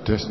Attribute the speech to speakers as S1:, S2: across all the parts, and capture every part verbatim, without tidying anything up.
S1: Test.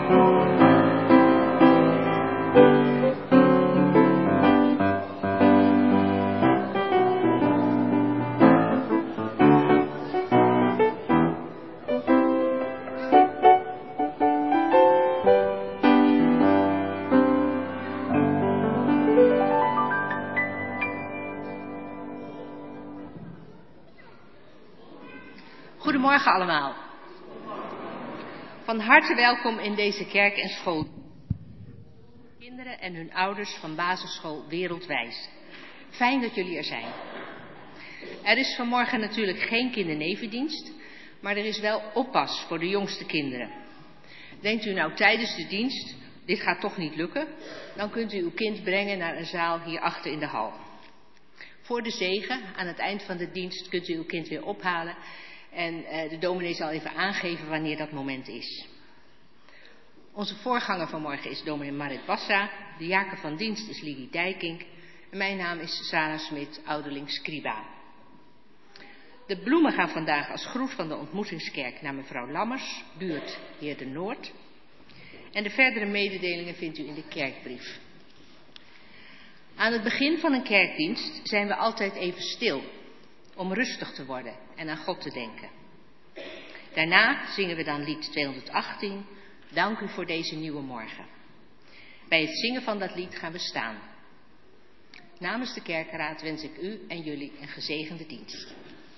S1: Goedemorgen allemaal. Van harte welkom in deze kerk en school. Kinderen en hun ouders van basisschool Wereldwijs. Fijn dat jullie er zijn. Er is vanmorgen natuurlijk geen kindernevendienst, maar er is wel oppas voor de jongste kinderen. Denkt u nou tijdens de dienst, dit gaat toch niet lukken, dan kunt u uw kind brengen naar een zaal hierachter in de hal. Voor de zegen, aan het eind van de dienst, kunt u uw kind weer ophalen. En uh, de dominee zal even aangeven wanneer dat moment is. Onze voorganger vanmorgen is dominee Marit Bassa. De jaken van dienst is Lili Dijkink. En mijn naam is Sarah Smit, ouderling Scriba. De bloemen gaan vandaag als groet van de ontmoetingskerk naar mevrouw Lammers, buurt Heer de Noord. En de verdere mededelingen vindt u in de kerkbrief. Aan het begin van een kerkdienst zijn we altijd even stil, om rustig te worden en aan God te denken. Daarna zingen we dan lied tweehonderdachttien, Dank u voor deze nieuwe morgen. Bij het zingen van dat lied gaan we staan. Namens de kerkenraad wens ik u en jullie een gezegende dienst.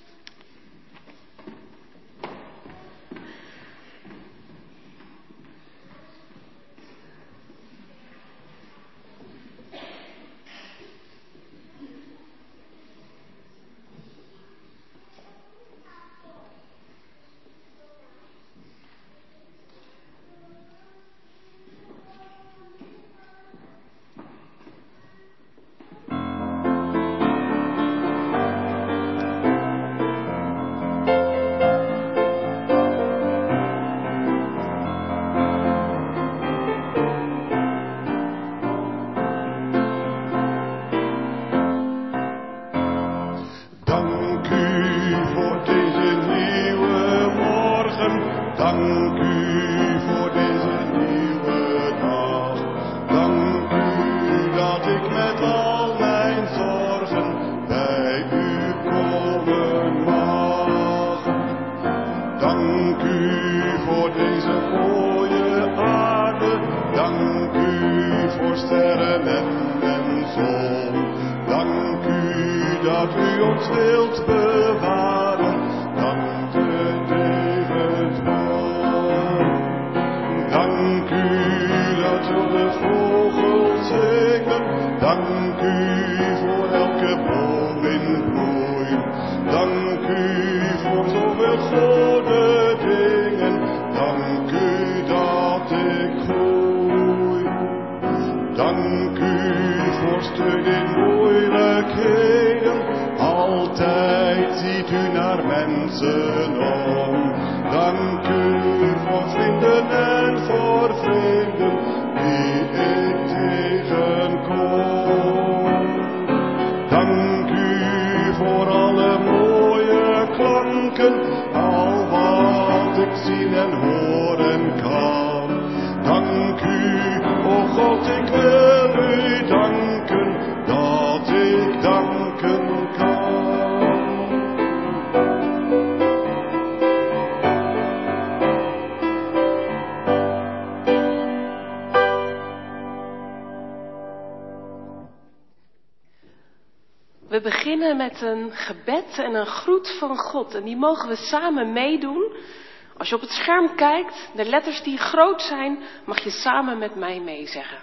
S2: We beginnen met een gebed en een groet van God. En die mogen we samen meedoen. Als je op het scherm kijkt, de letters die groot zijn, mag je samen met mij meezeggen.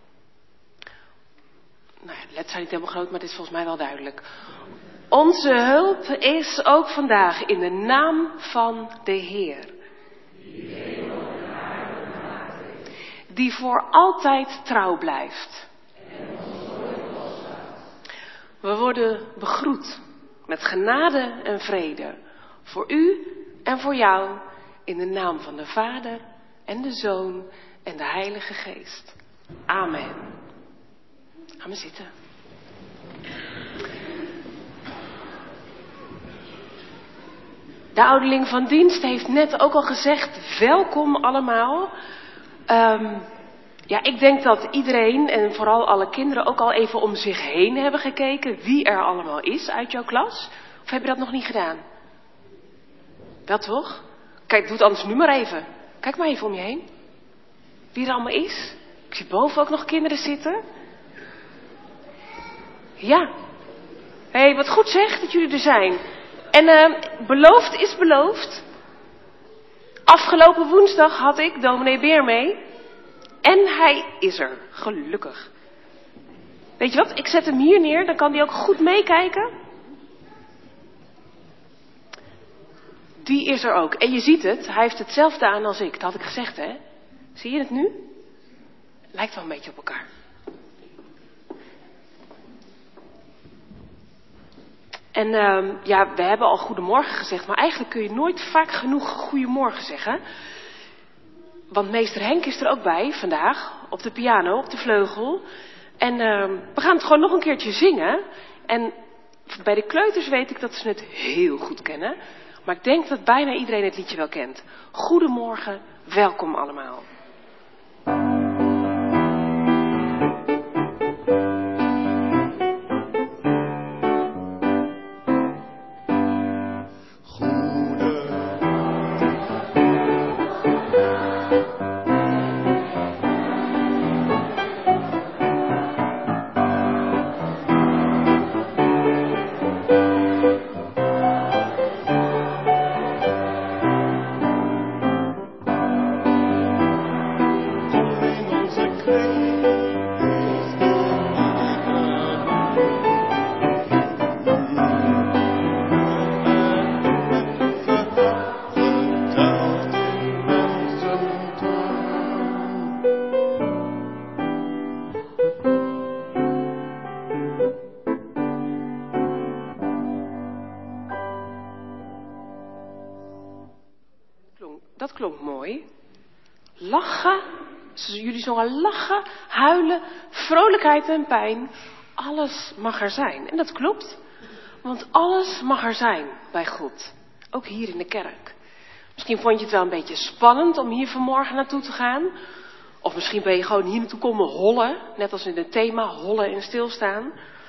S2: Nou ja, de letters zijn niet helemaal groot, maar het is volgens mij wel duidelijk. Onze hulp is ook vandaag in de naam van de Heer. Die voor altijd trouw blijft. We worden begroet met genade en vrede voor u en voor jou in de naam van de Vader en de Zoon en de Heilige Geest. Amen. Ga maar zitten. De ouderling van dienst heeft net ook al gezegd, welkom allemaal. Um, ja, ik denk dat iedereen en vooral alle kinderen ook al even om zich heen hebben gekeken wie er allemaal is uit jouw klas. Of heb je dat nog niet gedaan? Wel toch? Kijk, doe het anders nu maar even. Kijk maar even om je heen. Wie er allemaal is. Ik zie boven ook nog kinderen zitten. Ja. Hé, hey, wat goed zeg dat jullie er zijn. En uh, beloofd is beloofd. Afgelopen woensdag had ik dominee Beer mee. En hij is er, gelukkig. Weet je wat, ik zet hem hier neer, dan kan hij ook goed meekijken. Die is er ook. En je ziet het, hij heeft hetzelfde aan als ik. Dat had ik gezegd, hè. Zie je het nu? Lijkt wel een beetje op elkaar. En uh, ja, we hebben al goedemorgen gezegd, maar eigenlijk kun je nooit vaak genoeg goedemorgen zeggen. Want meester Henk is er ook bij vandaag, op de piano, op de vleugel. En uh, we gaan het gewoon nog een keertje zingen. En bij de kleuters weet ik dat ze het heel goed kennen. Maar ik denk dat bijna iedereen het liedje wel kent. Goedemorgen, welkom allemaal. Dat klonk mooi. Lachen, jullie zongen lachen, huilen, vrolijkheid en pijn. Alles mag er zijn. En dat klopt. Want alles mag er zijn bij God. Ook hier in de kerk. Misschien vond je het wel een beetje spannend om hier vanmorgen naartoe te gaan. Of misschien ben je gewoon hier naartoe komen hollen. Net als in het thema hollen en stilstaan.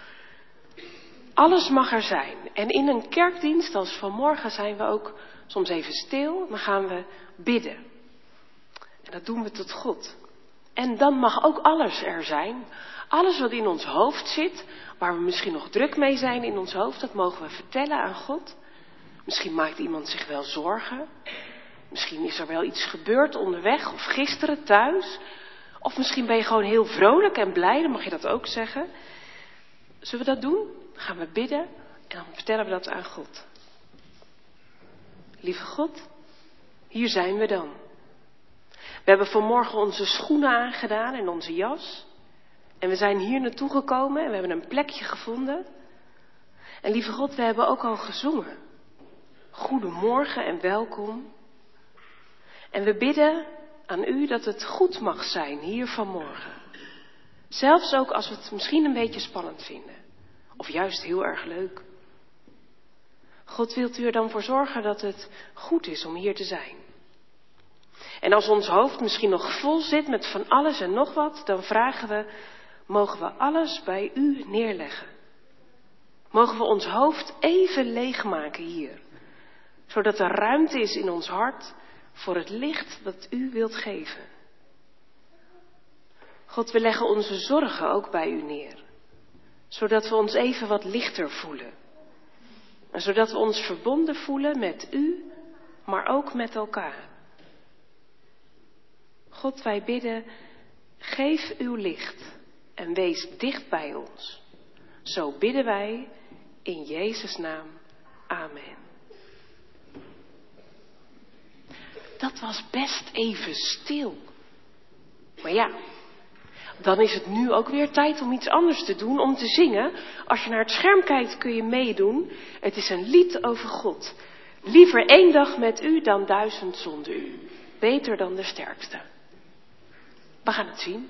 S2: Alles mag er zijn. En in een kerkdienst als vanmorgen zijn we ook soms even stil. Dan gaan we bidden. En dat doen we tot God. En dan mag ook alles er zijn. Alles wat in ons hoofd zit, waar we misschien nog druk mee zijn in ons hoofd, dat mogen we vertellen aan God. Misschien maakt iemand zich wel zorgen. Misschien is er wel iets gebeurd onderweg of gisteren thuis. Of misschien ben je gewoon heel vrolijk en blij, dan mag je dat ook zeggen. Zullen we dat doen? Dan gaan we bidden en dan vertellen we dat aan God. Lieve God, hier zijn we dan. We hebben vanmorgen onze schoenen aangedaan en onze jas. En we zijn hier naartoe gekomen en we hebben een plekje gevonden. En lieve God, we hebben ook al gezongen. Goedemorgen en welkom. En we bidden aan u dat het goed mag zijn hier vanmorgen. Zelfs ook als we het misschien een beetje spannend vinden. Of juist heel erg leuk. God, wilt u er dan voor zorgen dat het goed is om hier te zijn? En als ons hoofd misschien nog vol zit met van alles en nog wat, dan vragen we, mogen we alles bij u neerleggen? Mogen we ons hoofd even leegmaken hier, zodat er ruimte is in ons hart voor het licht dat u wilt geven? God, we leggen onze zorgen ook bij u neer, zodat we ons even wat lichter voelen. En zodat we ons verbonden voelen met u, maar ook met elkaar. God, wij bidden, geef uw licht en wees dicht bij ons. Zo bidden wij in Jezus' naam. Amen. Dat was best even stil. Maar ja, dan is het nu ook weer tijd om iets anders te doen, om te zingen. Als je naar het scherm kijkt kun je meedoen. Het is een lied over God. Liever één dag met u dan duizend zonder u. Beter dan de sterkste. We gaan het zien.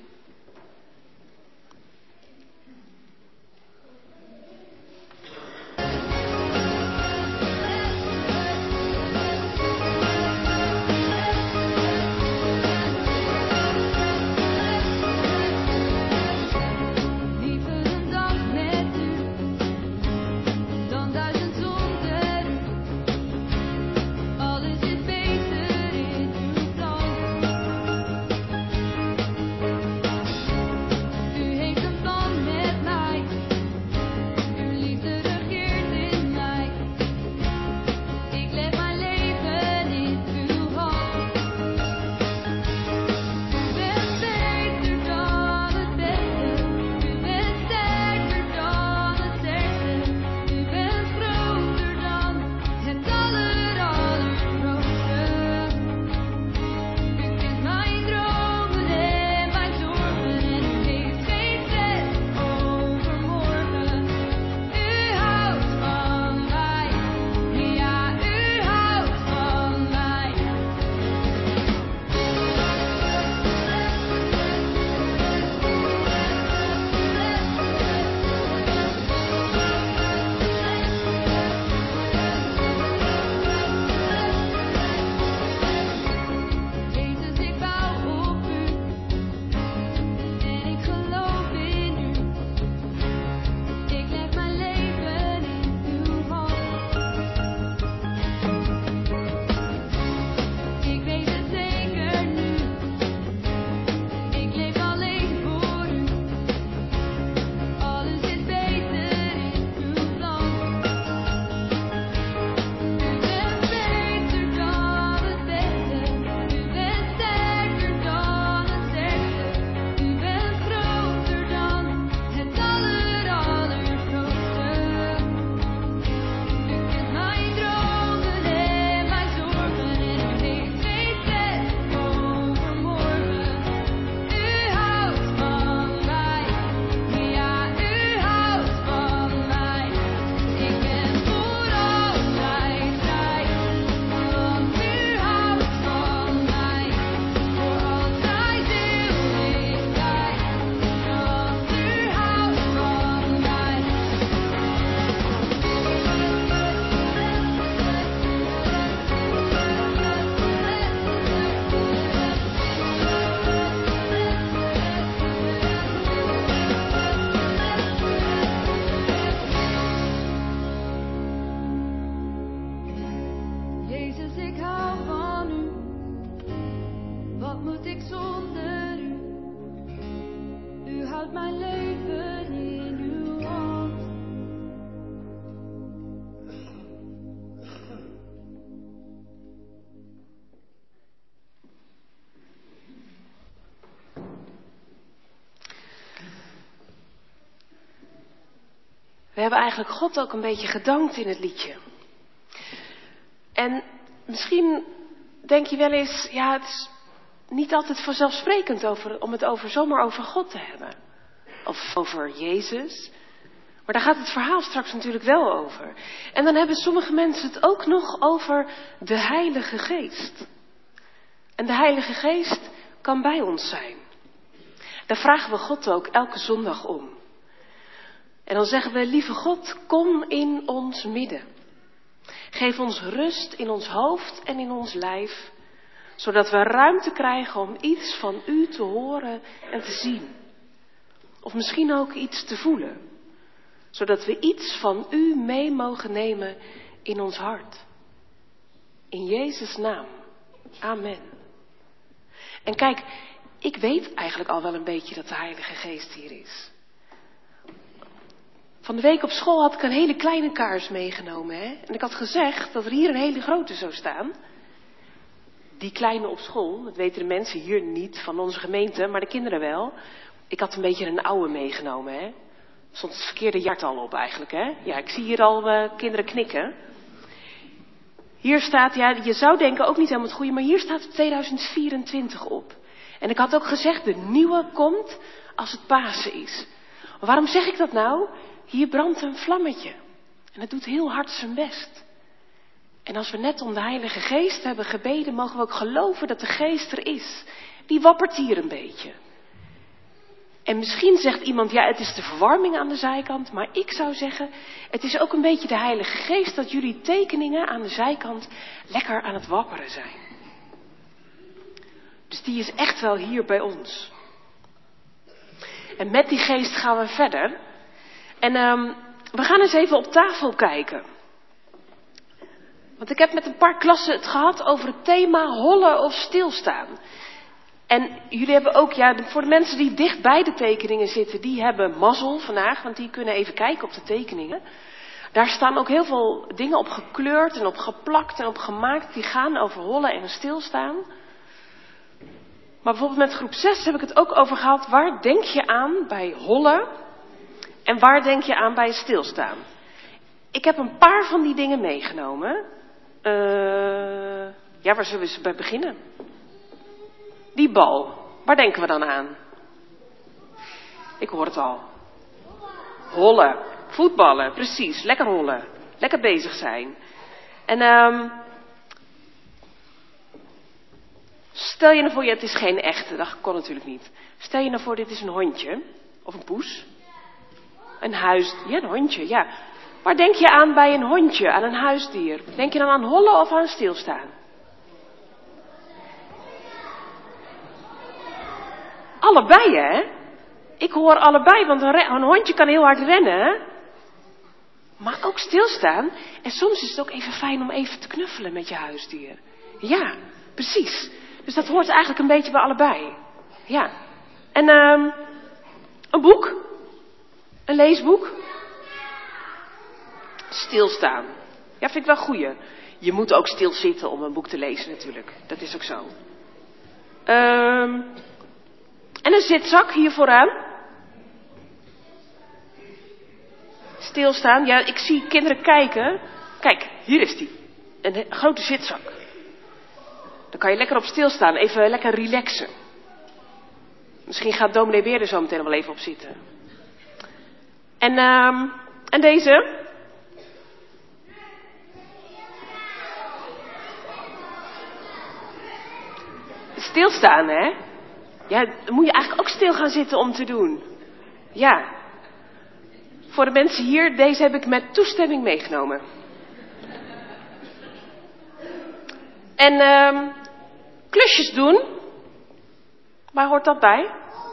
S3: houd mijn leven in uw hand.
S2: We hebben eigenlijk God ook een beetje gedankt in het liedje. En misschien denk je wel eens, ja, het is niet altijd vanzelfsprekend over, om het over, zomaar over God te hebben. Of over Jezus. Maar daar gaat het verhaal straks natuurlijk wel over. En dan hebben sommige mensen het ook nog over de Heilige Geest. En de Heilige Geest kan bij ons zijn. Daar vragen we God ook elke zondag om. En dan zeggen we, lieve God, kom in ons midden. Geef ons rust in ons hoofd en in ons lijf, zodat we ruimte krijgen om iets van u te horen en te zien. Of misschien ook iets te voelen, zodat we iets van u mee mogen nemen in ons hart. In Jezus' naam. Amen. En kijk, ik weet eigenlijk al wel een beetje dat de Heilige Geest hier is. Van de week op school had ik een hele kleine kaars meegenomen. Hè? En ik had gezegd dat er hier een hele grote zou staan. Die kleine op school, dat weten de mensen hier niet van onze gemeente, maar de kinderen wel. Ik had een beetje een oude meegenomen. Hè? Er stond het verkeerde jaartal op eigenlijk. Hè? Ja, ik zie hier al uh, kinderen knikken. Hier staat, ja, je zou denken ook niet helemaal het goede, maar hier staat tweeduizend vierentwintig op. En ik had ook gezegd, de nieuwe komt als het Pasen is. Maar waarom zeg ik dat nou? Hier brandt een vlammetje. En het doet heel hard zijn best. En als we net om de Heilige Geest hebben gebeden, mogen we ook geloven dat de Geest er is. Die wappert hier een beetje. En misschien zegt iemand, ja, het is de verwarming aan de zijkant. Maar ik zou zeggen, het is ook een beetje de Heilige Geest dat jullie tekeningen aan de zijkant lekker aan het wapperen zijn. Dus die is echt wel hier bij ons. En met die geest gaan we verder. En um, we gaan eens even op tafel kijken. Want ik heb met een paar klassen het gehad over het thema hollen of stilstaan. En jullie hebben ook, ja, voor de mensen die dicht bij de tekeningen zitten, die hebben mazzel vandaag, want die kunnen even kijken op de tekeningen. Daar staan ook heel veel dingen op gekleurd en op geplakt en op gemaakt, die gaan over hollen en stilstaan. Maar bijvoorbeeld met groep zes heb ik het ook over gehad, waar denk je aan bij hollen en waar denk je aan bij stilstaan? Ik heb een paar van die dingen meegenomen. Uh, ja, waar zullen we eens bij beginnen? Die bal, waar denken we dan aan? Ik hoor het al. Hollen, voetballen, precies, lekker hollen, lekker bezig zijn. En um, stel je nou voor, ja, het is geen echte, dat kon natuurlijk niet. Stel je nou voor, dit is een hondje, of een poes. Een huis, ja, een hondje, ja. Waar denk je aan bij een hondje, aan een huisdier? Denk je dan aan hollen of aan stilstaan? Allebei, hè? Ik hoor allebei, want een, re- een hondje kan heel hard rennen, hè? Maar ook stilstaan. En soms is het ook even fijn om even te knuffelen met je huisdier. Ja, precies. Dus dat hoort eigenlijk een beetje bij allebei. Ja. En um, een boek. Een leesboek. Stilstaan. Ja, vind ik wel goeie. Je moet ook stilzitten om een boek te lezen natuurlijk. Dat is ook zo. Um, en een zitzak hier vooraan. Stilstaan. Ja, ik zie kinderen kijken. Kijk, hier is die. Een grote zitzak. Dan kan je lekker op stilstaan. Even lekker relaxen. Misschien gaat dominee Beer er zo meteen nog wel even op zitten. En, um, en deze. Stilstaan, hè? Ja, dan moet je eigenlijk ook stil gaan zitten om te doen. Ja. Voor de mensen hier, deze heb ik met toestemming meegenomen. En um, klusjes doen. Waar hoort dat bij?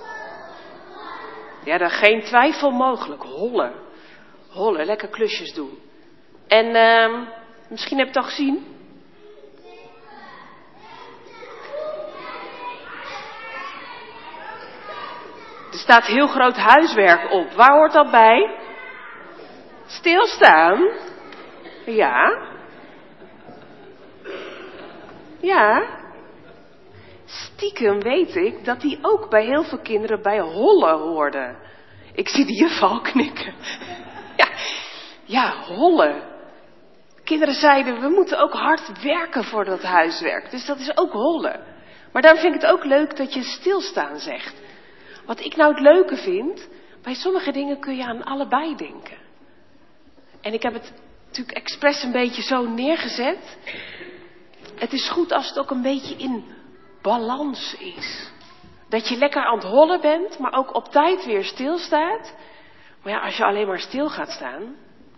S2: Ja, daar geen twijfel mogelijk. Hollen. Hollen, lekker klusjes doen. En um, misschien heb je het al gezien. Er staat heel groot huiswerk op. Waar hoort dat bij? Stilstaan. Ja. Ja. Stiekem weet ik dat die ook bij heel veel kinderen bij hollen hoorde. Ik zie de juffrouw al knikken. Ja, ja, hollen. Kinderen zeiden, we moeten ook hard werken voor dat huiswerk. Dus dat is ook hollen. Maar dan vind ik het ook leuk dat je stilstaan zegt. Wat ik nou het leuke vind, bij sommige dingen kun je aan allebei denken. En ik heb het natuurlijk expres een beetje zo neergezet. Het is goed als het ook een beetje in balans is. Dat je lekker aan het hollen bent, maar ook op tijd weer stilstaat. Maar ja, als je alleen maar stil gaat staan,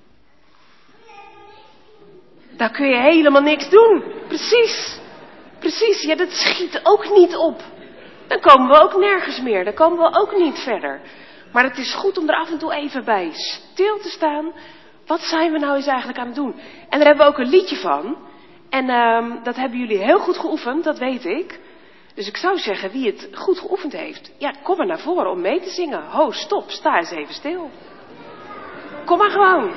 S2: dan kun je helemaal niks doen. Precies. Precies. Ja, dat schiet ook niet op. Dan komen we ook nergens meer. Dan komen we ook niet verder. Maar het is goed om er af en toe even bij stil te staan. Wat zijn we nou eens eigenlijk aan het doen? En daar hebben we ook een liedje van. En uh, dat hebben jullie heel goed geoefend, dat weet ik. Dus ik zou zeggen, wie het goed geoefend heeft, ja, kom maar naar voren om mee te zingen. Ho, stop, sta eens even stil. Kom maar gewoon.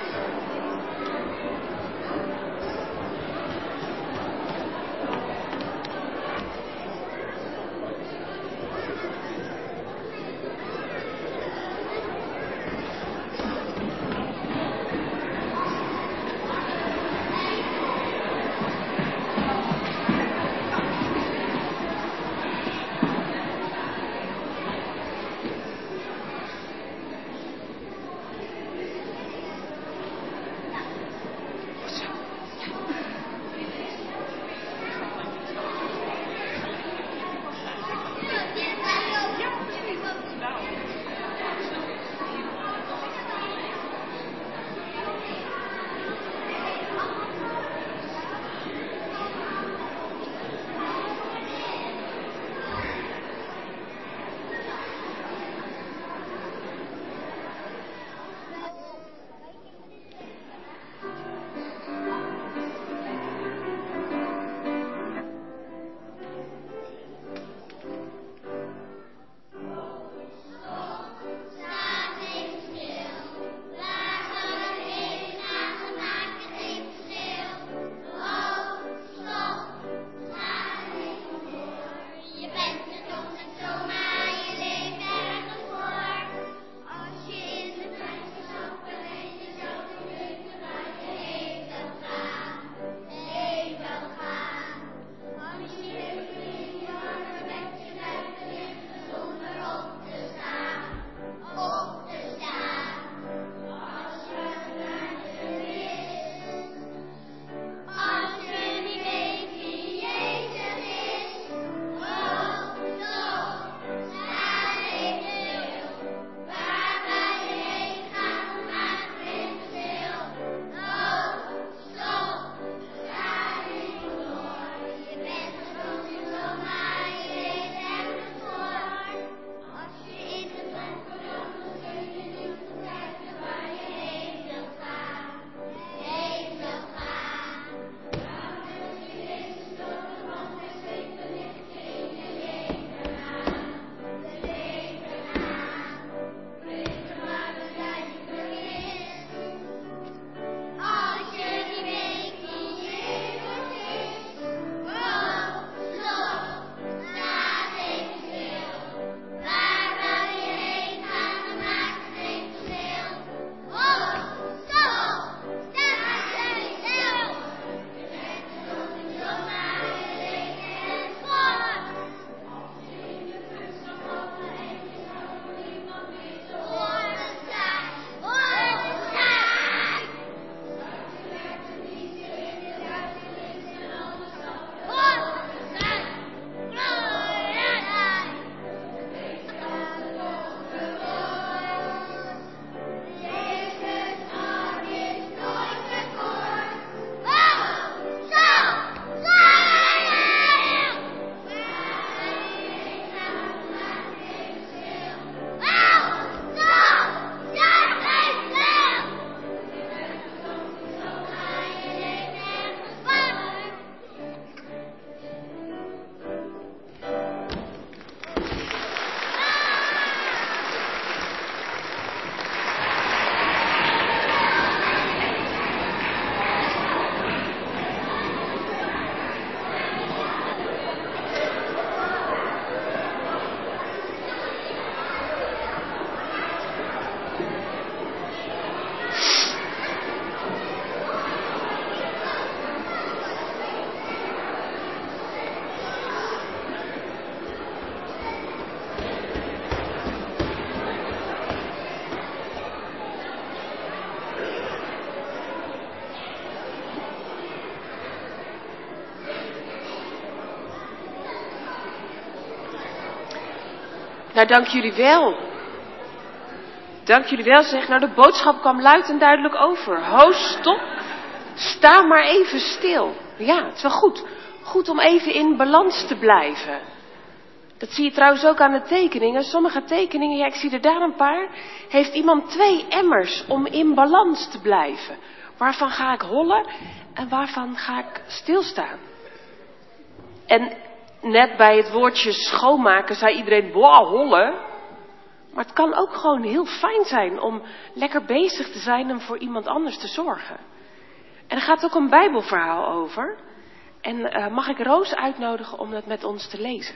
S2: Nou, dank jullie wel. Dank jullie wel, zeg. Nou, de boodschap kwam luid en duidelijk over. Ho, stop. Sta maar even stil. Ja, het is wel goed. Goed om even in balans te blijven. Dat zie je trouwens ook aan de tekeningen. Sommige tekeningen, ja, ik zie er daar een paar. Heeft iemand twee emmers om in balans te blijven. Waarvan ga ik hollen en waarvan ga ik stilstaan? En net bij het woordje schoonmaken zei iedereen, wow, hollen. Maar het kan ook gewoon heel fijn zijn om lekker bezig te zijn en voor iemand anders te zorgen. En er gaat ook een Bijbelverhaal over. En uh, mag ik Roos uitnodigen om dat met ons te lezen?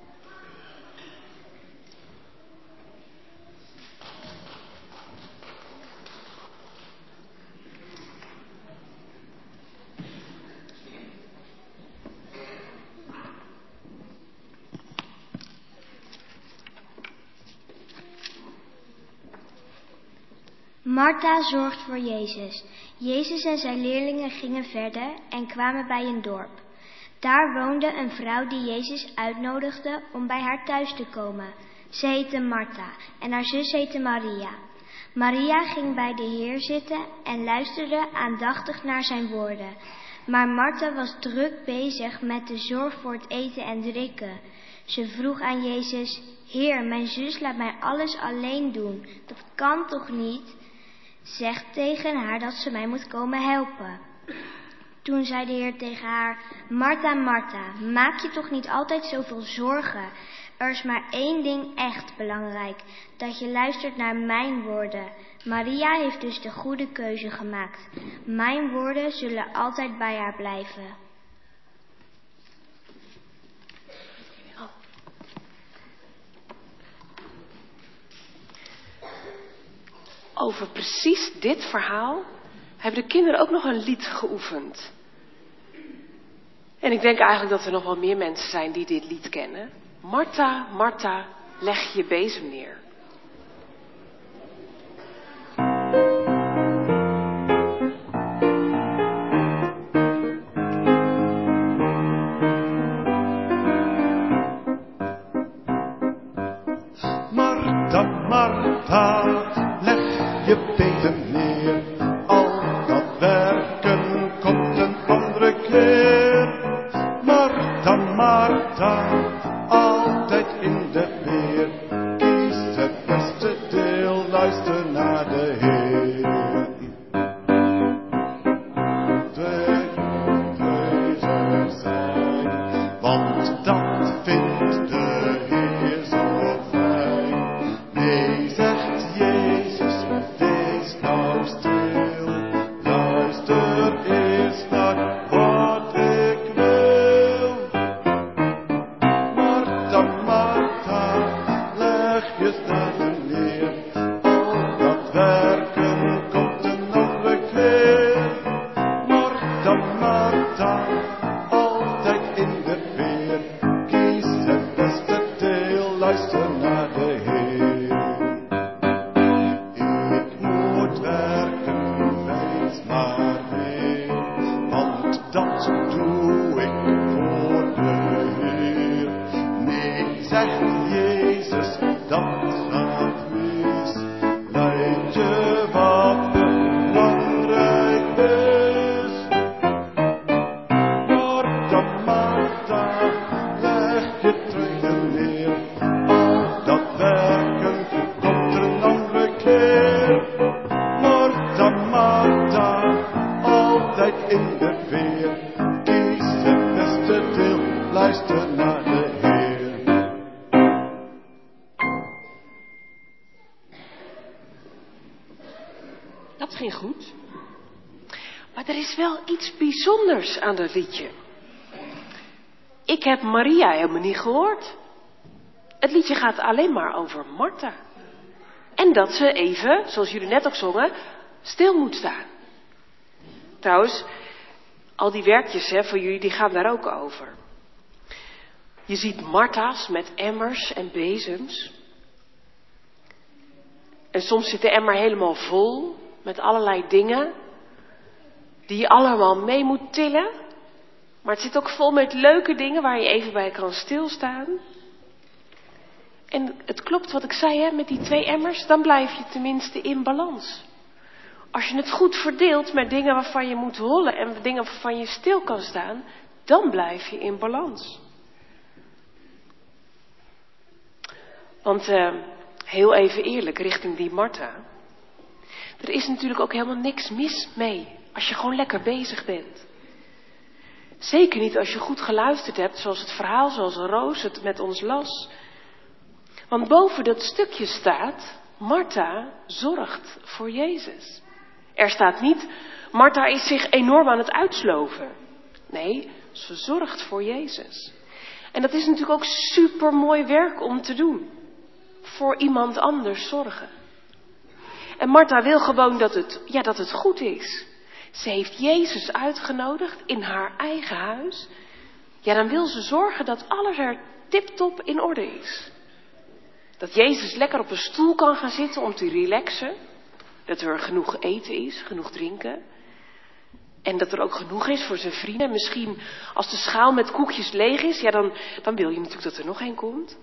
S4: Martha zorgt voor Jezus. Jezus en zijn leerlingen gingen verder en kwamen bij een dorp. Daar woonde een vrouw die Jezus uitnodigde om bij haar thuis te komen. Ze heette Martha en haar zus heette Maria. Maria ging bij de Heer zitten en luisterde aandachtig naar zijn woorden. Maar Martha was druk bezig met de zorg voor het eten en drinken. Ze vroeg aan Jezus, Heer, mijn zus laat mij alles alleen doen. Dat kan toch niet? Zeg tegen haar dat ze mij moet komen helpen. Toen zei de Heer tegen haar, Martha, Martha, maak je toch niet altijd zoveel zorgen. Er is maar één ding echt belangrijk, dat je luistert naar mijn woorden. Maria heeft dus de goede keuze gemaakt. Mijn woorden zullen altijd bij haar blijven.
S2: Over precies dit verhaal hebben de kinderen ook nog een lied geoefend. En ik denk eigenlijk dat er nog wel meer mensen zijn die dit lied kennen. Martha, Martha, leg je bezem neer.
S5: Martha, Martha, leg je bezem neer. Al dat werken komt een andere keer. Martha, Martha, altijd in de weer. Kies het beste deel, luister naar de Heer. De keuze zijn, want dat vindt de Heer zo fijn. Nee, zegt Jezus, wees nou stil. Luister eerst naar wat ik wil. Martha, Martha, leg je staven neer. Al dat werken komt een andere keer. Martha, Martha, altijd in de weer. Kies het beste deel, luister naar de Heer. Ik moet werken, wees maar mee, want dat doe ik voor de Heer. Nee, zegt Jezus, dat gaat mis. Leid je wat belangrijk is. Martha, Martha, leg je truien neer. Al dat werken komt er een andere keer. Martha, Martha, altijd in de weer. Kies het beste deel, luister naar de Heer.
S2: Dat ging goed. Maar er is wel iets bijzonders aan dat liedje. Ik heb Maria helemaal niet gehoord. Het liedje gaat alleen maar over Martha. En dat ze even, zoals jullie net ook zongen, stil moet staan. Trouwens, al die werkjes hè, voor jullie, die gaan daar ook over. Je ziet Martha's met emmers en bezems. En soms zit de emmer helemaal vol met allerlei dingen die je allemaal mee moet tillen. Maar het zit ook vol met leuke dingen waar je even bij kan stilstaan. En het klopt wat ik zei, hè, met die twee emmers, dan blijf je tenminste in balans. Als je het goed verdeelt met dingen waarvan je moet hollen en dingen waarvan je stil kan staan, dan blijf je in balans. Want uh, heel even eerlijk, richting die Martha. Er is natuurlijk ook helemaal niks mis mee als je gewoon lekker bezig bent. Zeker niet als je goed geluisterd hebt, zoals het verhaal, zoals Roos het met ons las. Want boven dat stukje staat, Martha zorgt voor Jezus. Er staat niet, Martha is zich enorm aan het uitsloven. Nee, ze zorgt voor Jezus. En dat is natuurlijk ook super mooi werk om te doen. Voor iemand anders zorgen. En Martha wil gewoon dat het, ja, dat het goed is. Ze heeft Jezus uitgenodigd in haar eigen huis. Ja, dan wil ze zorgen dat alles er tiptop in orde is. Dat Jezus lekker op een stoel kan gaan zitten om te relaxen. Dat er genoeg eten is, genoeg drinken. En dat er ook genoeg is voor zijn vrienden. Misschien als de schaal met koekjes leeg is, ja, dan, dan wil je natuurlijk dat er nog één komt.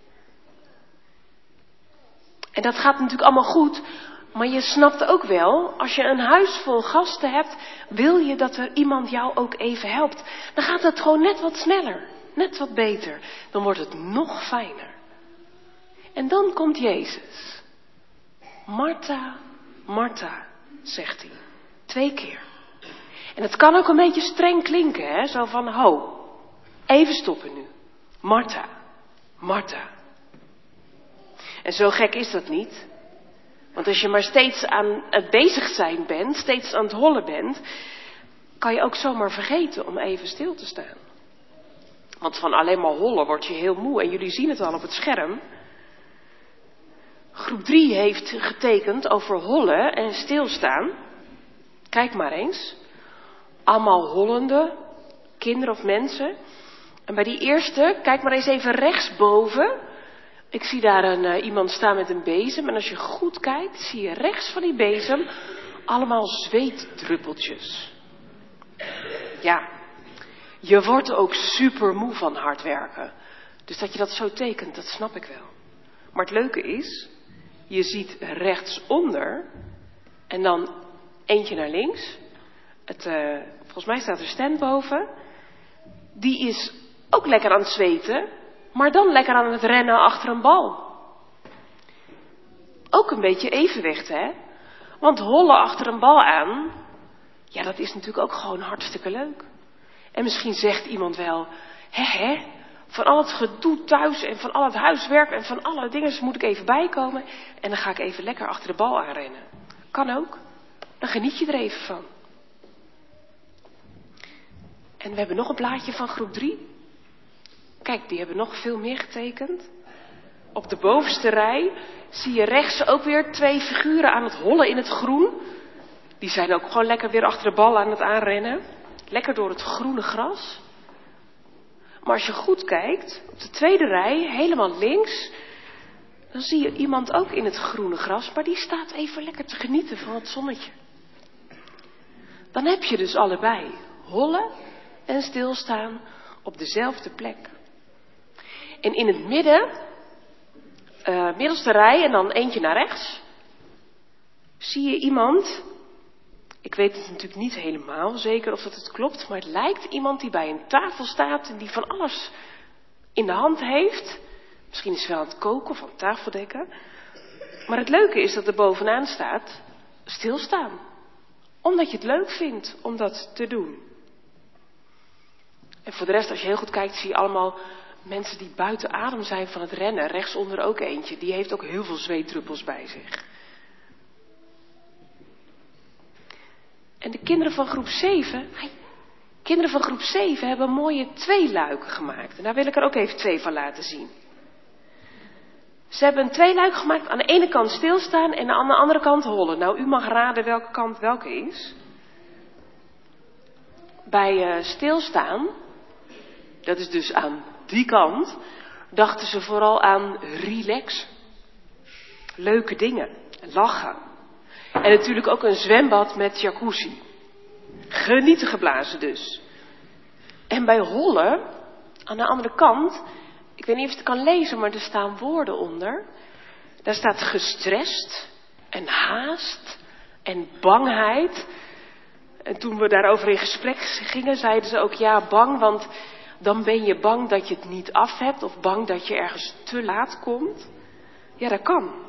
S2: En dat gaat natuurlijk allemaal goed. Maar je snapt ook wel, als je een huis vol gasten hebt, wil je dat er iemand jou ook even helpt. Dan gaat het gewoon net wat sneller, net wat beter. Dan wordt het nog fijner. En dan komt Jezus. Martha, Martha, zegt hij. Twee keer. En het kan ook een beetje streng klinken, hè? Zo van, ho, even stoppen nu. Martha, Martha. En zo gek is dat niet. Want als je maar steeds aan het bezig zijn bent, steeds aan het hollen bent, kan je ook zomaar vergeten om even stil te staan. Want van alleen maar hollen word je heel moe. En jullie zien het al op het scherm. Groep drie heeft getekend over hollen en stilstaan. Kijk maar eens. Allemaal hollende kinderen of mensen. En bij die eerste, kijk maar eens even rechtsboven. Ik zie daar een, uh, iemand staan met een bezem. En als je goed kijkt, zie je rechts van die bezem allemaal zweetdruppeltjes. Ja, je wordt ook super moe van hard werken. Dus dat je dat zo tekent, dat snap ik wel. Maar het leuke is, je ziet rechtsonder en dan eentje naar links. Het, uh, volgens mij staat er stand boven. Die is ook lekker aan het zweten, maar dan lekker aan het rennen achter een bal. Ook een beetje evenwicht, hè? Want hollen achter een bal aan, ja, dat is natuurlijk ook gewoon hartstikke leuk. En misschien zegt iemand wel, hè hè, van al het gedoe thuis en van al het huiswerk en van alle dingen moet ik even bijkomen. En dan ga ik even lekker achter de bal aanrennen. Kan ook. Dan geniet je er even van. En we hebben nog een plaatje van groep drie. Kijk, die hebben nog veel meer getekend. Op de bovenste rij zie je rechts ook weer twee figuren aan het hollen in het groen. Die zijn ook gewoon lekker weer achter de bal aan het aanrennen. Lekker door het groene gras. Maar als je goed kijkt, op de tweede rij, helemaal links, dan zie je iemand ook in het groene gras, maar die staat even lekker te genieten van het zonnetje. Dan heb je dus allebei hollen en stilstaan op dezelfde plek. En in het midden, uh, middelste rij en dan eentje naar rechts, zie je iemand. Ik weet het natuurlijk niet helemaal zeker of dat het klopt, maar het lijkt iemand die bij een tafel staat en die van alles in de hand heeft. Misschien is hij wel aan het koken of aan het tafeldekken. Maar het leuke is dat er bovenaan staat, stilstaan. Omdat je het leuk vindt om dat te doen. En voor de rest, als je heel goed kijkt, zie je allemaal mensen die buiten adem zijn van het rennen. Rechtsonder ook eentje, die heeft ook heel veel zweetdruppels bij zich. En de kinderen van groep zeven, kinderen van groep zeven hebben mooie tweeluiken gemaakt. En daar wil ik er ook even twee van laten zien. Ze hebben een tweeluik gemaakt, aan de ene kant stilstaan en aan de andere kant hollen. Nou, u mag raden welke kant welke is. Bij uh, stilstaan, dat is dus aan die kant, dachten ze vooral aan relax. Leuke dingen, lachen. En natuurlijk ook een zwembad met jacuzzi. Genieten geblazen dus. En bij hollen, aan de andere kant, Ik weet niet of je het kan lezen, maar er staan woorden onder. Daar staat gestrest en haast en bangheid. En toen we daarover in gesprek gingen, zeiden ze ook ja, bang, want dan ben je bang dat je het niet af hebt of bang dat je ergens te laat komt. Ja, dat kan.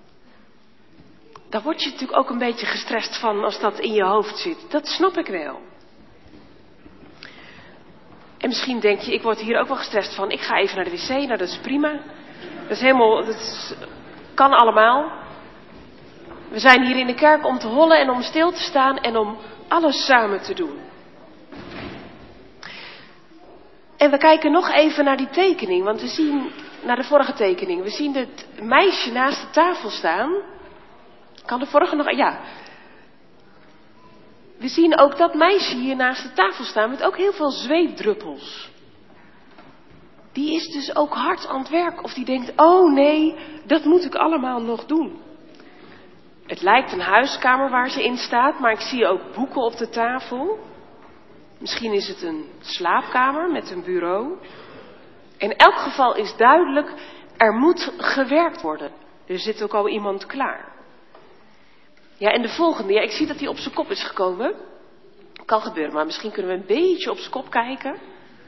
S2: Daar word je natuurlijk ook een beetje gestrest van als dat in je hoofd zit. Dat snap ik wel. En misschien denk je, ik word hier ook wel gestrest van. Ik ga even naar de wc, nou dat is prima. Dat is helemaal, dat is, kan allemaal. We zijn hier in de kerk om te hollen en om stil te staan en om alles samen te doen. En we kijken nog even naar die tekening, want we zien, naar de vorige tekening, we zien het meisje naast de tafel staan. Kan de vorige nog, ja. We zien ook dat meisje hier naast de tafel staan met ook heel veel zweetdruppels. Die is dus ook hard aan het werk of die denkt, oh nee, dat moet ik allemaal nog doen. Het lijkt een huiskamer waar ze in staat, maar ik zie ook boeken op de tafel. Misschien is het een slaapkamer met een bureau. In elk geval is duidelijk, er moet gewerkt worden. Er zit ook al iemand klaar. Ja, en de volgende, ja, ik zie dat hij op zijn kop is gekomen. Kan gebeuren, maar misschien kunnen we een beetje op zijn kop kijken.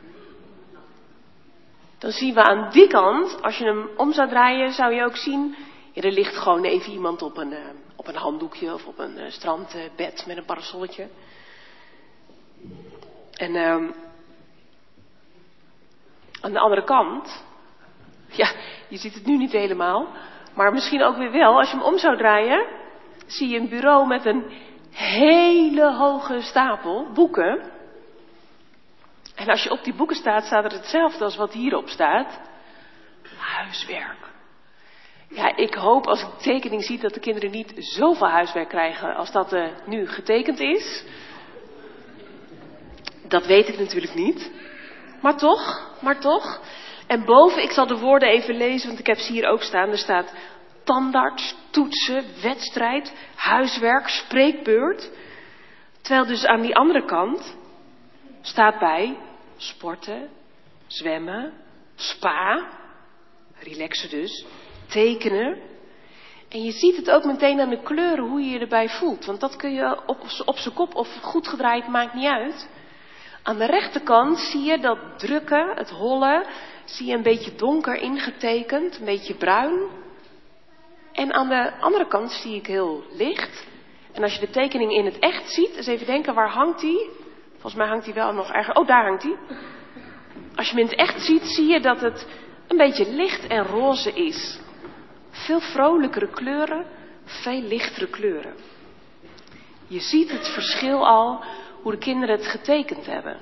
S2: Dan zien we aan die kant, als je hem om zou draaien, zou je ook zien, ja, er ligt gewoon even iemand op een, uh, op een handdoekje of op een uh, strandbed met een parasolletje. En uh, aan de andere kant, ja, je ziet het nu niet helemaal, maar misschien ook weer wel, als je hem om zou draaien, zie je een bureau met een hele hoge stapel boeken. En als je op die boeken staat, staat er hetzelfde als wat hierop staat. Huiswerk. Ja, ik hoop als ik de tekening zie dat de kinderen niet zoveel huiswerk krijgen als dat uh, nu getekend is. Dat weet ik natuurlijk niet. Maar toch, maar toch. En boven, ik zal de woorden even lezen, want ik heb ze hier ook staan. Er staat tandarts, toetsen, wedstrijd, huiswerk, spreekbeurt. Terwijl dus aan die andere kant staat bij sporten, zwemmen, spa, relaxen dus, tekenen. En je ziet het ook meteen aan de kleuren hoe je je erbij voelt. Want dat kun je op, op zijn kop of goed gedraaid, maakt niet uit. Aan de rechterkant zie je dat drukken, het hollen, zie je een beetje donker ingetekend, een beetje bruin. En aan de andere kant zie ik heel licht. En als je de tekening in het echt ziet, eens even denken, waar hangt die? Volgens mij hangt die wel nog erger. Oh, daar hangt die. Als je hem in het echt ziet, zie je dat het een beetje licht en roze is. Veel vrolijkere kleuren, veel lichtere kleuren. Je ziet het verschil al, hoe de kinderen het getekend hebben.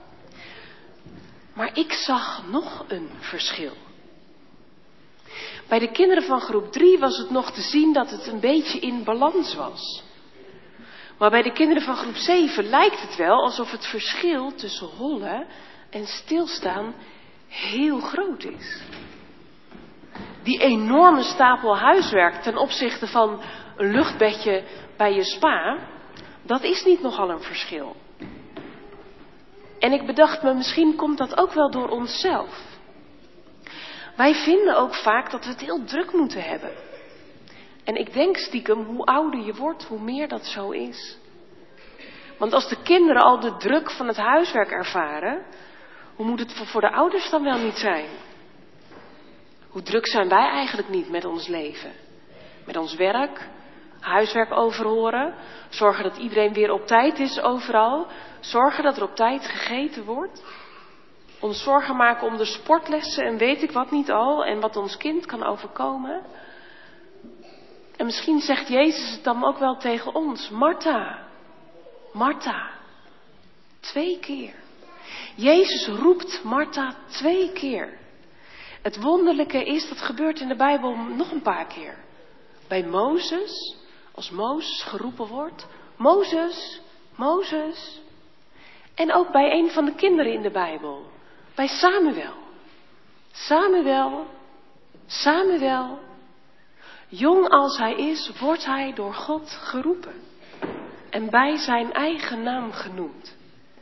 S2: Maar ik zag nog een verschil. Bij de kinderen van groep drie was het nog te zien dat het een beetje in balans was. Maar bij de kinderen van groep zeven lijkt het wel alsof het verschil tussen hollen en stilstaan heel groot is. Die enorme stapel huiswerk ten opzichte van een luchtbedje bij je spa, dat is niet nogal een verschil. En ik bedacht me, misschien komt dat ook wel door onszelf. Wij vinden ook vaak dat we het heel druk moeten hebben. En ik denk stiekem, hoe ouder je wordt, hoe meer dat zo is. Want als de kinderen al de druk van het huiswerk ervaren, hoe moet het voor de ouders dan wel niet zijn? Hoe druk zijn wij eigenlijk niet met ons leven? Met ons werk, huiswerk overhoren, zorgen dat iedereen weer op tijd is overal, zorgen dat er op tijd gegeten wordt. Ons zorgen maken om de sportlessen en weet ik wat niet al en wat ons kind kan overkomen. En misschien zegt Jezus het dan ook wel tegen ons. Martha, Martha, twee keer. Jezus roept Martha twee keer. Het wonderlijke is, dat gebeurt in de Bijbel nog een paar keer. Bij Mozes, als Mozes geroepen wordt. Mozes, Mozes. En ook bij een van de kinderen in de Bijbel. Bij Samuel. Samuel, Samuel. Jong als hij is, wordt hij door God geroepen. En bij zijn eigen naam genoemd.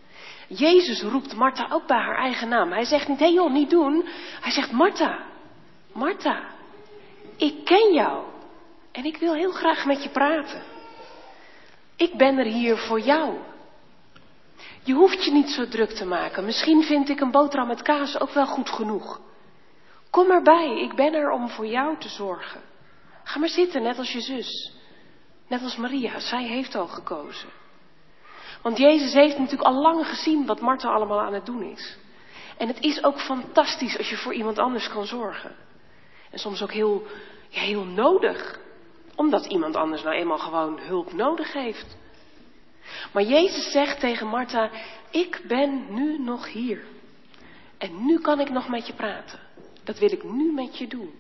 S2: Jezus roept Martha ook bij haar eigen naam. Hij zegt niet, hé joh, niet doen. Hij zegt, Martha, Martha, ik ken jou. En ik wil heel graag met je praten. Ik ben er hier voor jou. Je hoeft je niet zo druk te maken. Misschien vind ik een boterham met kaas ook wel goed genoeg. Kom erbij, ik ben er om voor jou te zorgen. Ga maar zitten, net als je zus. Net als Maria, zij heeft al gekozen. Want Jezus heeft natuurlijk al lang gezien wat Martha allemaal aan het doen is. En het is ook fantastisch als je voor iemand anders kan zorgen. En soms ook heel, ja, heel nodig. Omdat iemand anders nou eenmaal gewoon hulp nodig heeft. Maar Jezus zegt tegen Martha, ik ben nu nog hier. En nu kan ik nog met je praten. Dat wil ik nu met je doen.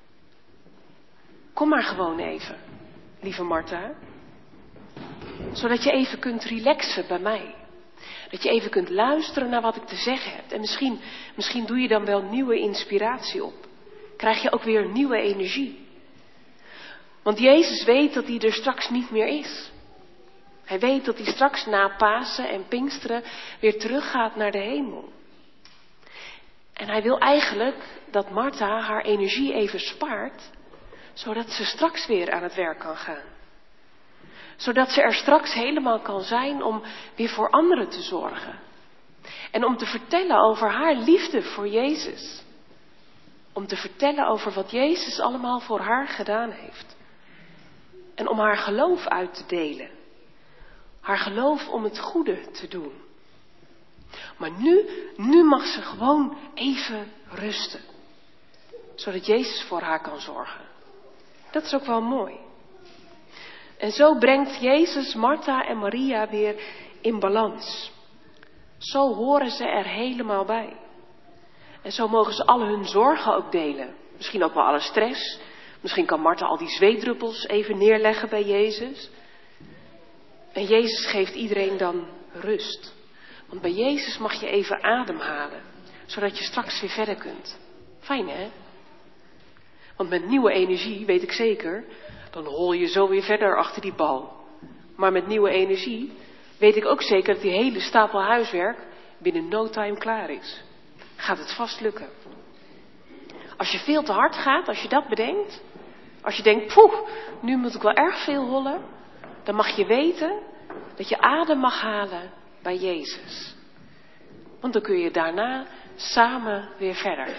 S2: Kom maar gewoon even, lieve Martha. Zodat je even kunt relaxen bij mij. Dat je even kunt luisteren naar wat ik te zeggen heb. En misschien, misschien doe je dan wel nieuwe inspiratie op. Krijg je ook weer nieuwe energie. Want Jezus weet dat hij er straks niet meer is. Hij weet dat hij straks na Pasen en Pinksteren weer teruggaat naar de hemel. En hij wil eigenlijk dat Martha haar energie even spaart, zodat ze straks weer aan het werk kan gaan. Zodat ze er straks helemaal kan zijn om weer voor anderen te zorgen. En om te vertellen over haar liefde voor Jezus. Om te vertellen over wat Jezus allemaal voor haar gedaan heeft. En om haar geloof uit te delen. Haar geloof om het goede te doen. Maar nu, nu mag ze gewoon even rusten. Zodat Jezus voor haar kan zorgen. Dat is ook wel mooi. En zo brengt Jezus Martha en Maria weer in balans. Zo horen ze er helemaal bij. En zo mogen ze alle hun zorgen ook delen. Misschien ook wel alle stress. Misschien kan Martha al die zweetdruppels even neerleggen bij Jezus. En Jezus geeft iedereen dan rust. Want bij Jezus mag je even ademhalen. Zodat je straks weer verder kunt. Fijn hè? Want met nieuwe energie, weet ik zeker, dan hol je zo weer verder achter die bal. Maar met nieuwe energie weet ik ook zeker dat die hele stapel huiswerk binnen no time klaar is. Gaat het vast lukken. Als je veel te hard gaat, als je dat bedenkt. Als je denkt, poeh, nu moet ik wel erg veel hollen. Dan mag je weten dat je adem mag halen bij Jezus. Want dan kun je daarna samen weer verder.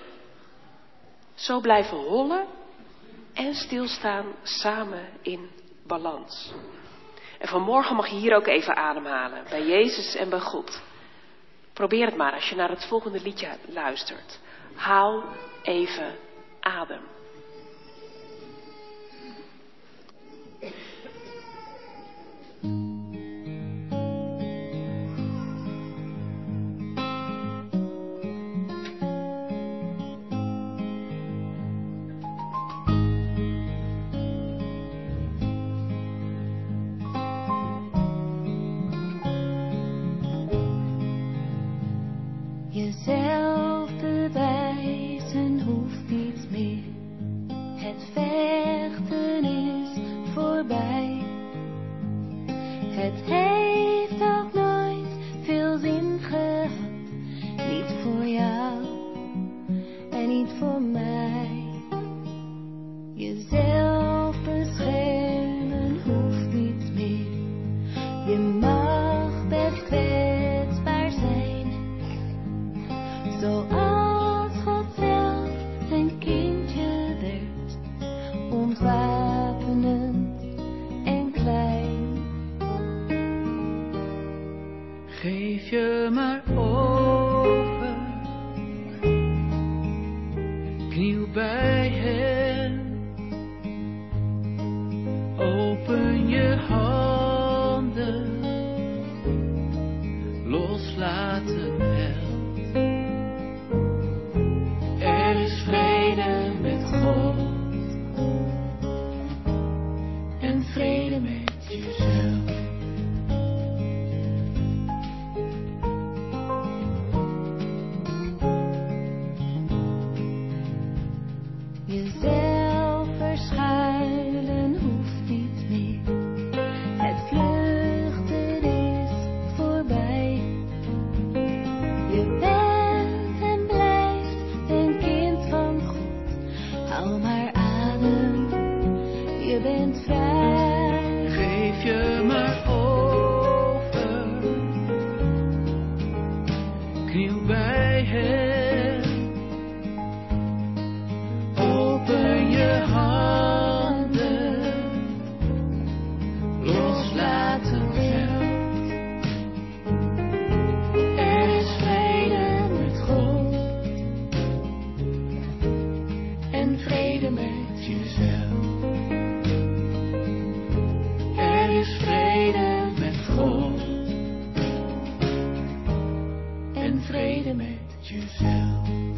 S2: Zo blijven hollen en stilstaan samen in balans. En vanmorgen mag je hier ook even ademhalen. Bij Jezus en bij God. Probeer het maar als je naar het volgende liedje luistert. Haal even adem.
S3: Jezelf bewijzen hoeft niet meer. Het vechten is voorbij. Het heeft ook nooit veel zin gehad. Niet voor jou en niet voor mij. Jezelf beschermen hoeft niet meer. Je mag best kwetsbaar zijn. Zoals God zelf een kindje werd, ontwapenend en klein.
S6: Geef je maar over, kniel bij hem, open je handen, loslaten held. Er is vrede met God en vrede met jezelf.
S3: Jezelf verschuilen hoeft niet meer. Het vluchten is voorbij. bent vrij.
S6: Geef je maar over. Kniel bij hem. Open je handen. Loslaat het geld. Er is vrede met God. En vrede met jezelf. Er is vrede met God. En vrede met jezelf.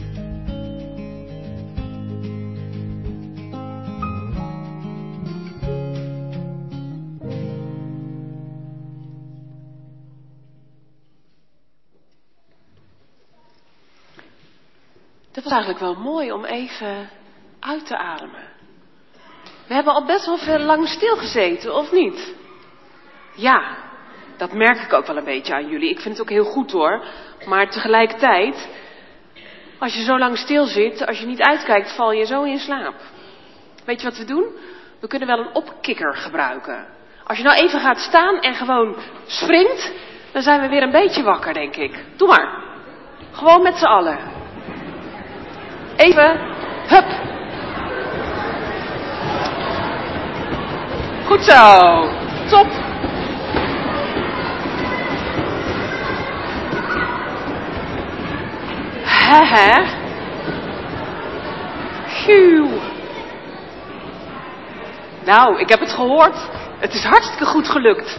S2: Dat was eigenlijk wel mooi om even uit te ademen. We hebben al best wel veel lang stilgezeten, of niet? Ja, dat merk ik ook wel een beetje aan jullie. Ik vind het ook heel goed hoor. Maar tegelijkertijd, als je zo lang stil zit, als je niet uitkijkt, val je zo in slaap. Weet je wat we doen? We kunnen wel een opkikker gebruiken. Als je nou even gaat staan en gewoon springt, dan zijn we weer een beetje wakker, denk ik. Doe maar. Gewoon met z'n allen. Even, hup. Goed zo. Top. Hehe. Phew. Nou, ik heb het gehoord. Het is hartstikke goed gelukt.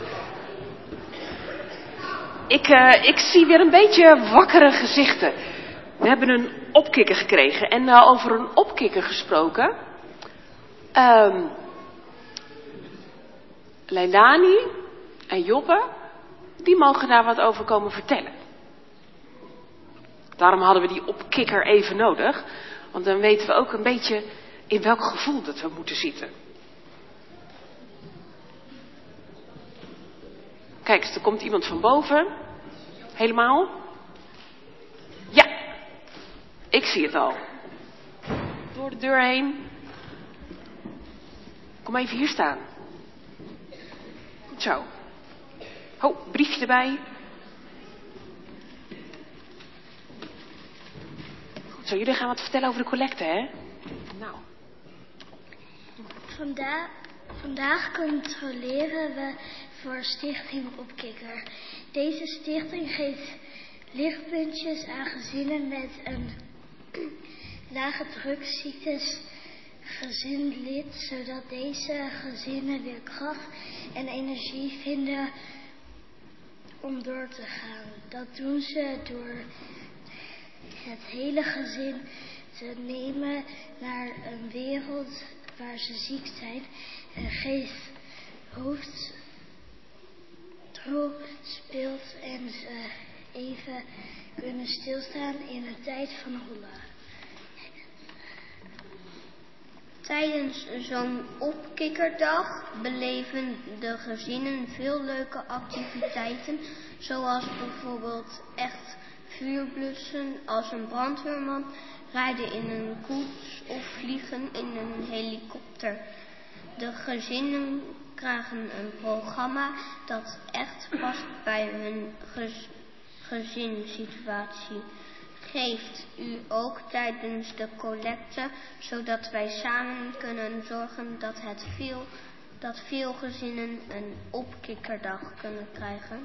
S2: Ik, uh, ik zie weer een beetje wakkere gezichten. We hebben een opkikker gekregen. En uh, over een opkikker gesproken. Um, Leilani en Joppe, die mogen daar wat over komen vertellen. Daarom hadden we die opkikker even nodig. Want dan weten we ook een beetje in welk gevoel dat we moeten zitten. Kijk eens, er komt iemand van boven. Helemaal. Ja, ik zie het al. Door de deur heen. Kom even hier staan. Goed zo. Oh, briefje erbij. Goed zo, jullie gaan wat vertellen over de collecte, hè? Nou.
S4: Vandaag, vandaag controleren we voor Stichting Opkikker. Deze stichting geeft lichtpuntjes aan gezinnen met een lage drukziektes gezinlid, zodat deze gezinnen weer kracht en energie vinden om door te gaan. Dat doen ze door het hele gezin te nemen naar een wereld waar ze ziek zijn en geest hoofdrol speelt en ze even kunnen stilstaan in een tijd van hollen.
S7: Tijdens zo'n opkikkerdag beleven de gezinnen veel leuke activiteiten, zoals bijvoorbeeld echt vuurblussen als een brandweerman, rijden in een koets of vliegen in een helikopter. De gezinnen krijgen een programma dat echt past bij hun gez- gezinssituatie. Geeft u ook tijdens de collecte, zodat wij samen kunnen zorgen dat, het veel, dat veel gezinnen een opkikkerdag kunnen krijgen.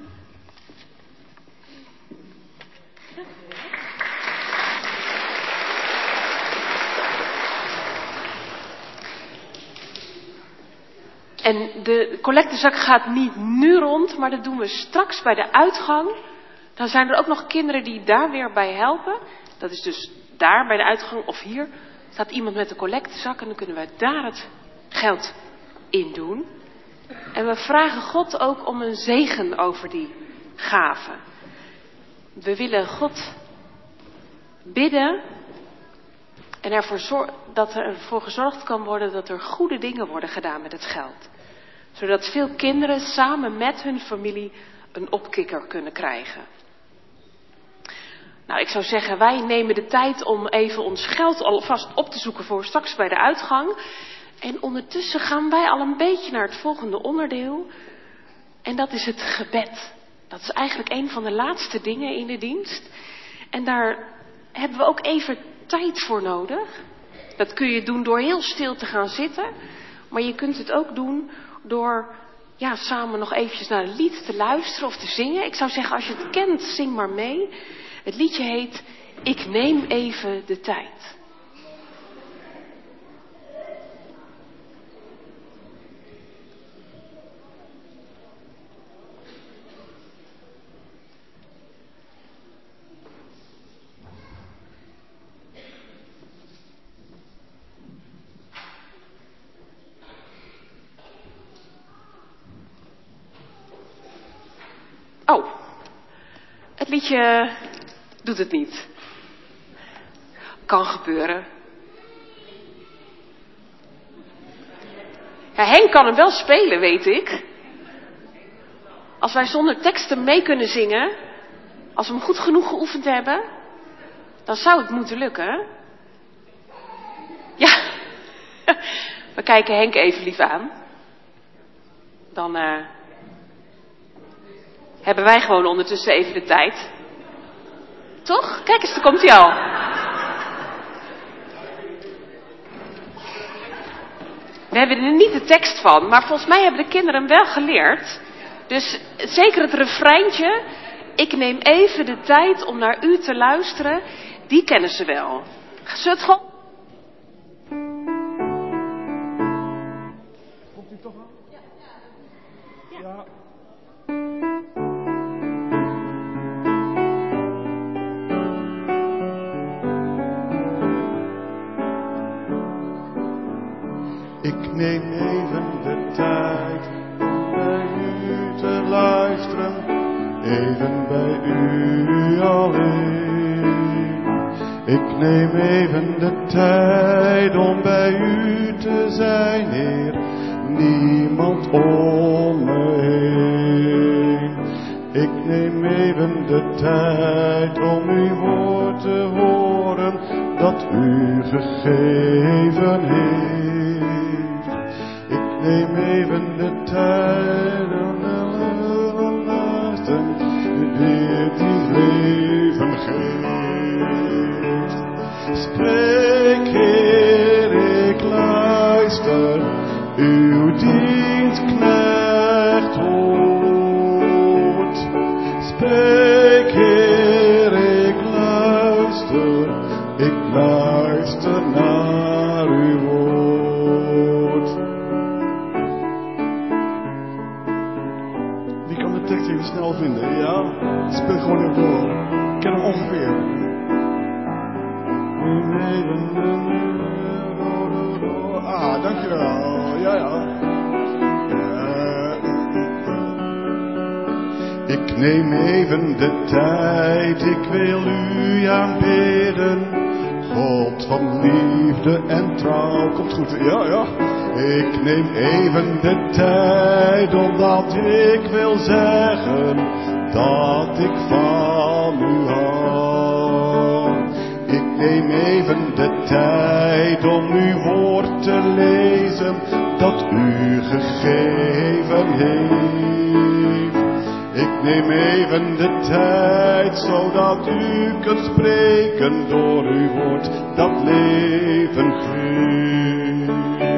S2: En de collectezak gaat niet nu rond, maar dat doen we straks bij de uitgang. Dan zijn er ook nog kinderen die daar weer bij helpen. Dat is dus daar bij de uitgang of hier staat iemand met de collectezak en dan kunnen wij daar het geld in doen. En we vragen God ook om een zegen over die gaven. We willen God bidden en ervoor zor- dat er ervoor gezorgd kan worden dat er goede dingen worden gedaan met het geld. Zodat veel kinderen samen met hun familie een opkikker kunnen krijgen. Nou, ik zou zeggen, wij nemen de tijd om even ons geld alvast op te zoeken voor straks bij de uitgang. En ondertussen gaan wij al een beetje naar het volgende onderdeel. En dat is het gebed. Dat is eigenlijk een van de laatste dingen in de dienst. En daar hebben we ook even tijd voor nodig. Dat kun je doen door heel stil te gaan zitten. Maar je kunt het ook doen door ja, samen nog eventjes naar een lied te luisteren of te zingen. Ik zou zeggen, als je het kent, zing maar mee. Het liedje heet Ik neem even de tijd. Oh, het liedje doet het niet. Kan gebeuren. Ja, Henk kan hem wel spelen, weet ik. Als wij zonder teksten mee kunnen zingen, als we hem goed genoeg geoefend hebben, dan zou het moeten lukken. Ja, we kijken Henk even lief aan. Dan uh, hebben wij gewoon ondertussen even de tijd. Toch? Kijk eens, daar komt hij al. We hebben er niet de tekst van, maar volgens mij hebben de kinderen hem wel geleerd. Dus zeker het refreintje, ik neem even de tijd om naar u te luisteren, die kennen ze wel. Zullen we het gewoon...
S5: Komt u toch aan? Ja. Ja. Ja. Ik neem even de tijd om bij u te luisteren, even bij u alleen. Ik neem even de tijd om bij u te zijn, Heer, niemand om me heen. Ik neem even de tijd om uw woord te horen, dat u gegeven heeft. Ik neem even de tijd om te luisteren, die die leven geeft. Spreek, Heer, ik luister, uw dienstknecht hoort. Spreek, Heer, ik luister, ik luister naar uw woord. Wie kan de tekst even snel vinden? Ja, speel gewoon even door. Ik ken hem ongeveer. Ah, dankjewel. Ja, ja. Ik neem even de tijd, ik wil u aanbidden. God van liefde en trouw. Komt goed, ja, ja. Ik neem even de tijd, omdat ik wil zeggen dat ik van u hou. Ik neem even de tijd om uw woord te lezen, dat u gegeven heeft. Ik neem even de tijd, zodat u kunt spreken door uw woord, dat leven geeft.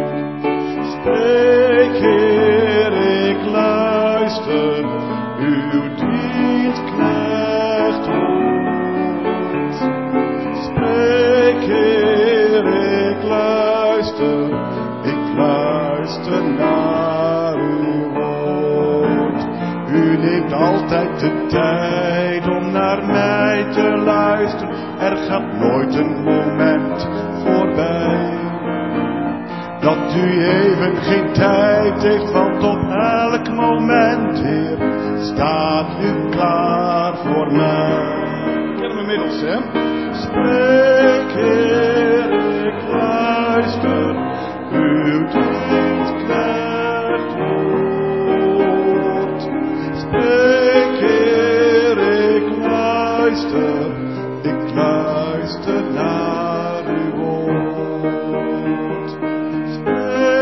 S5: Spreek, Heer, ik luister, uw dienstknecht hoort. Spreek, Heer, ik luister, ik luister naar uw woord. U neemt altijd de tijd om naar mij te luisteren, er gaat nooit een moment voorbij dat u even geen tijd heeft, want op elk moment, Heer, staat u klaar voor mij. Ken hem inmiddels, hè? Spreek, Heer, ik luister, uw dienstknecht hoort. Spreek, Heer, ik luister, ik luister naar uw woord. Spreek,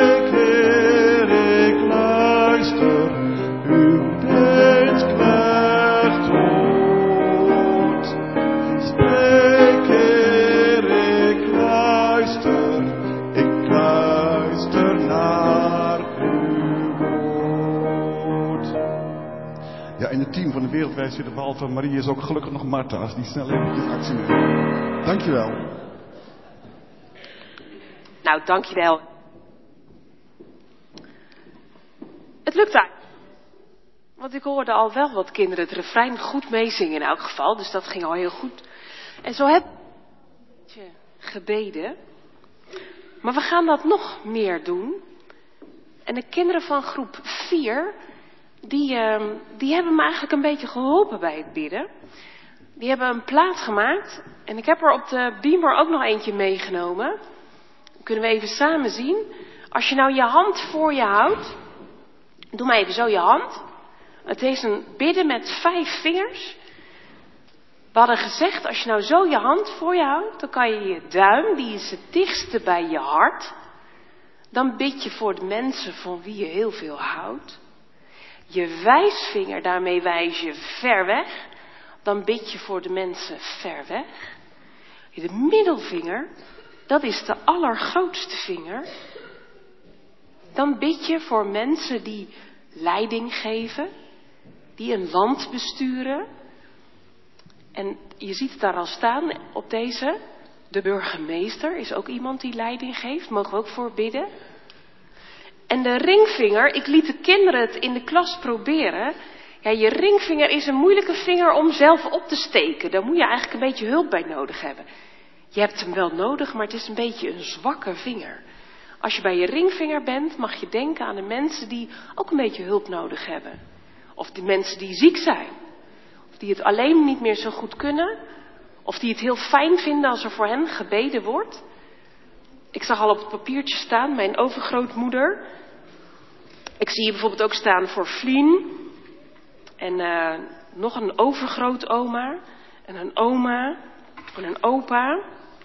S5: het team van de Wereldwijd zitten, behalve Marie is ook gelukkig nog Marta, als die snel eventjes actie neemt. Dankjewel.
S2: Nou, dankjewel. Het lukt eigenlijk. Want ik hoorde al wel wat kinderen het refrein goed meezingen in elk geval. Dus dat ging al heel goed. En zo heb ik gebeden. Maar we gaan dat nog meer doen. En de kinderen van groep vier, die, uh, die hebben me eigenlijk een beetje geholpen bij het bidden. Die hebben een plaat gemaakt. En ik heb er op de beamer ook nog eentje meegenomen. Dan kunnen we even samen zien. Als je nou je hand voor je houdt. Doe maar even zo je hand. Het is een bidden met vijf vingers. We hadden gezegd, als je nou zo je hand voor je houdt, dan kan je je duim, die is het dichtste bij je hart. Dan bid je voor de mensen van wie je heel veel houdt. Je wijsvinger, daarmee wijs je ver weg. Dan bid je voor de mensen ver weg. De middelvinger, dat is de allergrootste vinger. Dan bid je voor mensen die leiding geven, die een land besturen. En je ziet het daar al staan op deze. De burgemeester is ook iemand die leiding geeft, mogen we ook voor bidden. En de ringvinger, ik liet de kinderen het in de klas proberen. Ja, je ringvinger is een moeilijke vinger om zelf op te steken. Daar moet je eigenlijk een beetje hulp bij nodig hebben. Je hebt hem wel nodig, maar het is een beetje een zwakke vinger. Als je bij je ringvinger bent, mag je denken aan de mensen die ook een beetje hulp nodig hebben. Of die mensen die ziek zijn. Of die het alleen niet meer zo goed kunnen. Of die het heel fijn vinden als er voor hen gebeden wordt. Ik zag al op het papiertje staan, mijn overgrootmoeder. Ik zie hier bijvoorbeeld ook staan voor Vlien. En uh, nog een overgrootoma. En een oma. En een opa.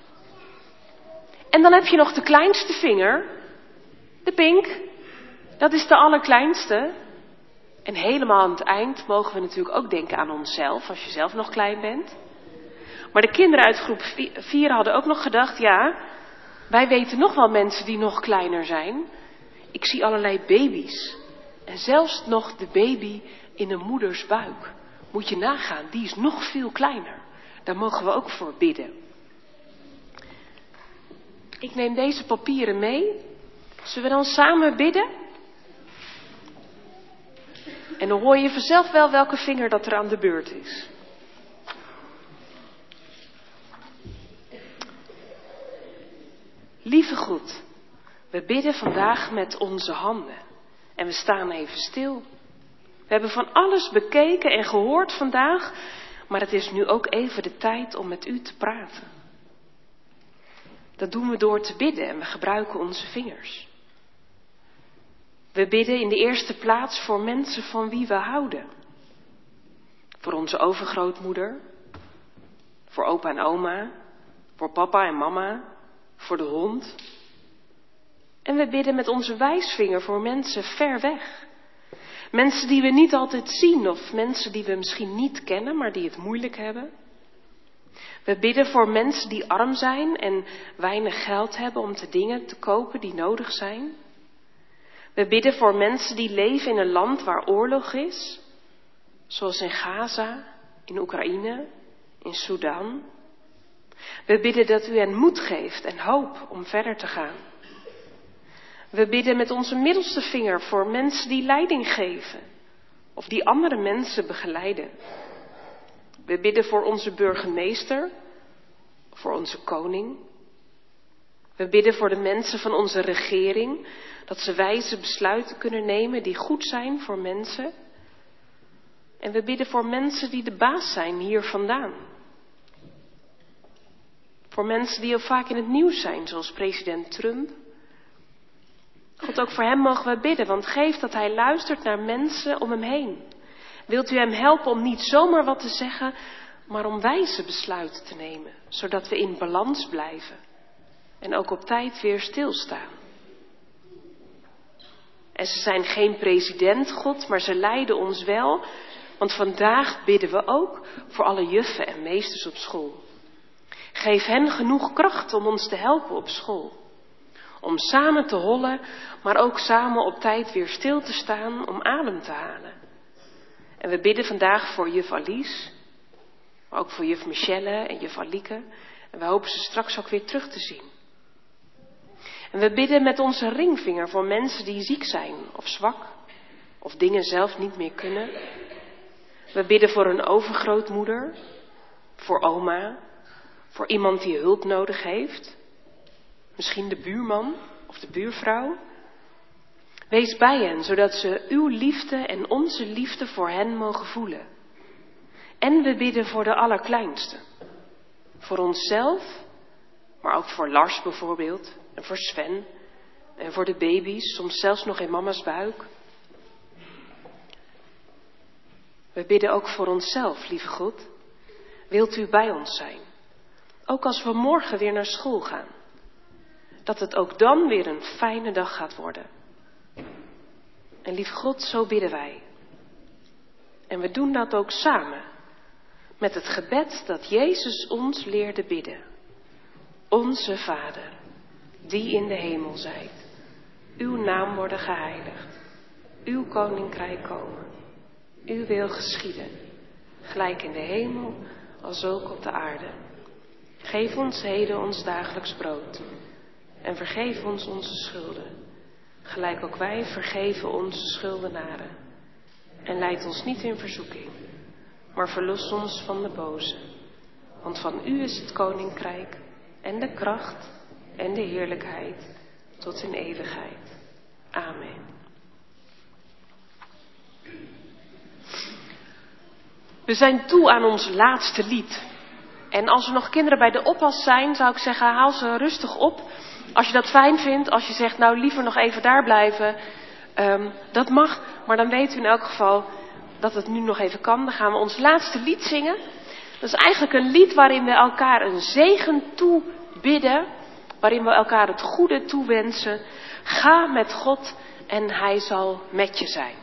S2: En dan heb je nog de kleinste vinger. De pink. Dat is de allerkleinste. En helemaal aan het eind mogen we natuurlijk ook denken aan onszelf. Als je zelf nog klein bent. Maar de kinderen uit groep vier hadden ook nog gedacht. Ja, wij weten nog wel mensen die nog kleiner zijn. Ik zie allerlei baby's. En zelfs nog de baby in een moeders buik. Moet je nagaan, die is nog veel kleiner. Daar mogen we ook voor bidden. Ik neem deze papieren mee. Zullen we dan samen bidden? En dan hoor je vanzelf wel welke vinger dat er aan de beurt is. Lieve God, we bidden vandaag met onze handen. En we staan even stil. We hebben van alles bekeken en gehoord vandaag. Maar het is nu ook even de tijd om met u te praten. Dat doen we door te bidden en we gebruiken onze vingers. We bidden in de eerste plaats voor mensen van wie we houden. Voor onze overgrootmoeder. Voor opa en oma. Voor papa en mama. Voor de hond. En we bidden met onze wijsvinger voor mensen ver weg. Mensen die we niet altijd zien of mensen die we misschien niet kennen, maar die het moeilijk hebben. We bidden voor mensen die arm zijn en weinig geld hebben om de dingen te kopen die nodig zijn. We bidden voor mensen die leven in een land waar oorlog is. Zoals in Gaza, in Oekraïne, in Sudan. We bidden dat u hen moed geeft en hoop om verder te gaan. We bidden met onze middelste vinger voor mensen die leiding geven. Of die andere mensen begeleiden. We bidden voor onze burgemeester. Voor onze koning. We bidden voor de mensen van onze regering. Dat ze wijze besluiten kunnen nemen die goed zijn voor mensen. En we bidden voor mensen die de baas zijn hier vandaan. Voor mensen die ook vaak in het nieuws zijn, zoals president Trump. God, ook voor hem mogen we bidden, want geef dat hij luistert naar mensen om hem heen. Wilt u hem helpen om niet zomaar wat te zeggen, maar om wijze besluiten te nemen, zodat we in balans blijven en ook op tijd weer stilstaan. En ze zijn geen president, God, maar ze leiden ons wel, want vandaag bidden we ook voor alle juffen en meesters op school. Geef hen genoeg kracht om ons te helpen op school. Om samen te hollen, maar ook samen op tijd weer stil te staan om adem te halen. En we bidden vandaag voor juf Alice, maar ook voor juf Michelle en juf Alieke. En we hopen ze straks ook weer terug te zien. En we bidden met onze ringvinger voor mensen die ziek zijn of zwak, of dingen zelf niet meer kunnen. We bidden voor een overgrootmoeder, voor oma, voor iemand die hulp nodig heeft. Misschien de buurman of de buurvrouw. Wees bij hen, zodat ze uw liefde en onze liefde voor hen mogen voelen. En we bidden voor de allerkleinste. Voor onszelf, maar ook voor Lars bijvoorbeeld, en voor Sven, en voor de baby's, soms zelfs nog in mama's buik. We bidden ook voor onszelf, lieve God. Wilt u bij ons zijn? Ook als we morgen weer naar school gaan. Dat het ook dan weer een fijne dag gaat worden. En lieve God, zo bidden wij. En we doen dat ook samen. Met het gebed dat Jezus ons leerde bidden. Onze Vader, die in de hemel zijt. Uw naam worden geheiligd. Uw koninkrijk komen. Uw wil geschieden. Gelijk in de hemel, als ook op de aarde. Geef ons heden ons dagelijks brood. En vergeef ons onze schulden. Gelijk ook wij vergeven onze schuldenaren. En leid ons niet in verzoeking, maar verlos ons van de boze. Want van u is het koninkrijk en de kracht en de heerlijkheid tot in eeuwigheid. Amen. We zijn toe aan ons laatste lied. En als er nog kinderen bij de oppas zijn, zou ik zeggen, haal ze rustig op. Als je dat fijn vindt, als je zegt, nou liever nog even daar blijven, um, dat mag. Maar dan weet u in elk geval dat het nu nog even kan. Dan gaan we ons laatste lied zingen. Dat is eigenlijk een lied waarin we elkaar een zegen toebidden. Waarin we elkaar het goede toewensen. Ga met God en Hij zal met je zijn.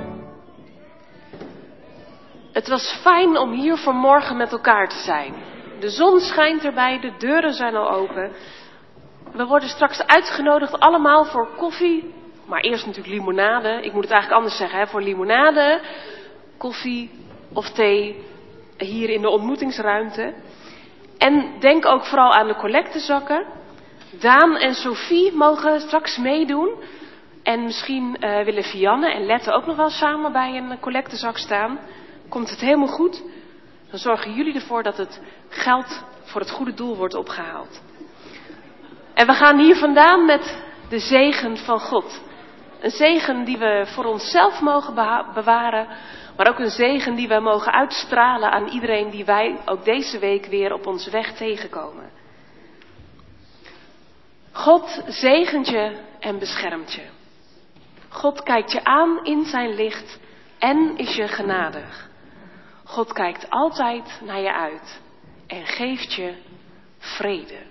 S2: Het was fijn om hier vanmorgen met elkaar te zijn. De zon schijnt erbij, de deuren zijn al open. We worden straks uitgenodigd allemaal voor koffie. Maar eerst natuurlijk limonade. Ik moet het eigenlijk anders zeggen, hè? Voor limonade, koffie of thee hier in de ontmoetingsruimte. En denk ook vooral aan de collectezakken. Daan en Sophie mogen straks meedoen. En misschien uh, willen Vianne en Lette ook nog wel samen bij een collectezak staan. Komt het helemaal goed? Dan zorgen jullie ervoor dat het geld voor het goede doel wordt opgehaald. En we gaan hier vandaan met de zegen van God. Een zegen die we voor onszelf mogen bewaren. Maar ook een zegen die we mogen uitstralen aan iedereen die wij ook deze week weer op onze weg tegenkomen. God zegent je en beschermt je. God kijkt je aan in zijn licht en is je genadig. God kijkt altijd naar je uit en geeft je vrede.